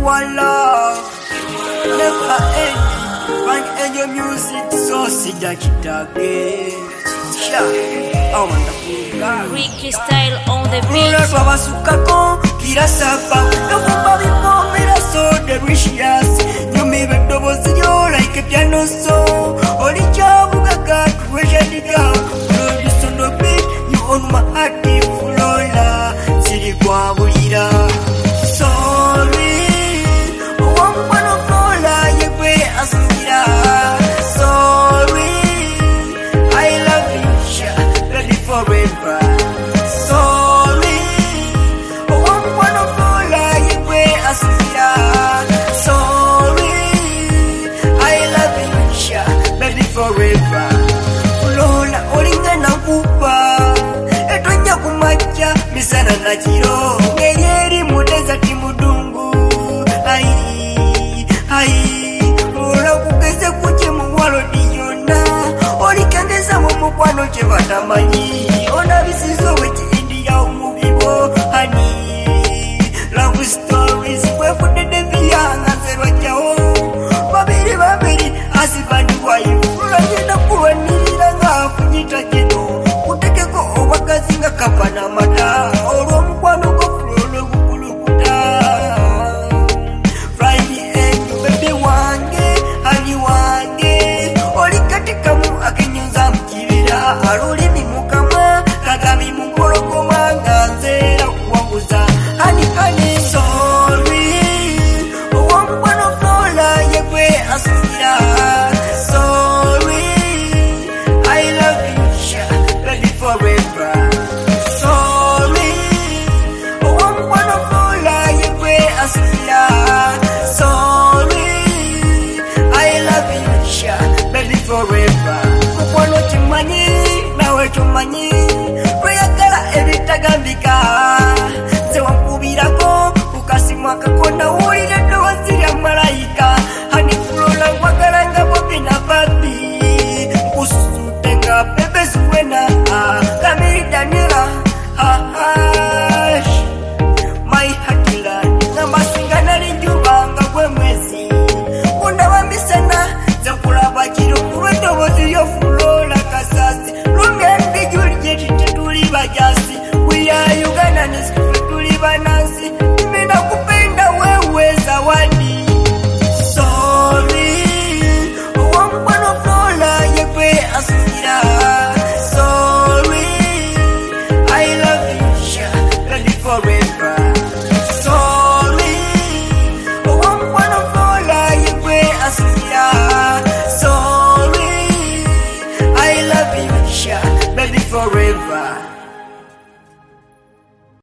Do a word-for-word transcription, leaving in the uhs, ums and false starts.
one love, never end. Find angel music, so sit that it again. Oh, wonderful. Ricky style on the beat. Rula baba sukako, kira sapa. No kumba bipo, mira so delicious. You me be double yo like a piano so. Only job ugaga, creation diga. Love you so no beat, you own my heart, Flora. Siri kwa bulira. Sorry, one one of Flora, you be asira. Sorry, I love you, ready forever. Sorry, one one of Flora, you be asira. Sorry, I love you, ready forever. Flora, olinga na kupa, etonya kumacha, misana na chiro. Ngeyeri mudeza timudungu, ai, ai. Flora kugeze kuche muwalo diyona, olikandeza mumukwano che batamanyi. Ona bisizo wechi India umuvibo, honey. Love stories, kwefude devia nganzerwa chao. Babiri babiri, asibandi wayo. Flora jenda kuwanira nga funyita jeno. Kutekeko obakazinga kapana mata. Oro mukwano ko Flora gukulukuta. Friday and baby wange, honey wange. Olikatika mu akenyuza mkibira. Arulimi mukama, kagami mungolokoma. Nganzera kuwanguza, honey honey. Sorry, owamukwano Flora yekwe asira. Sorry, I love you, ready forever. Sorry, owamukwano Flora yekwe asira. Sorry, I love you, ready forever. Mukwano chimanyi, nawe tumanyi. Kweyagala ebitagambika. Nze wankubirako, kukasimwa kakona wulire eddoboozi lya malayika. Honey Flora nkwagala nga Bobby na Babi. Nkusute nga Bebe Zuwena, Kamili Daniela, ah, ah. My heartland, namasinga nali njuba nga gwe mwezi. Kundaba misana, nze nkulaba kiro kulw'eddoboozi lyo Flora Kasasi. Lumyendi Juliet tetuli bajasi. We are Ugandans, tuli banansi. Mimi nakupenda wewe zawadi. Sorry, owamukwano Flora yekwe asira. Sorry, I love you, ready forever. Sorry, owamukwano Flora yekwe asira. Sorry, I love you, ready forever.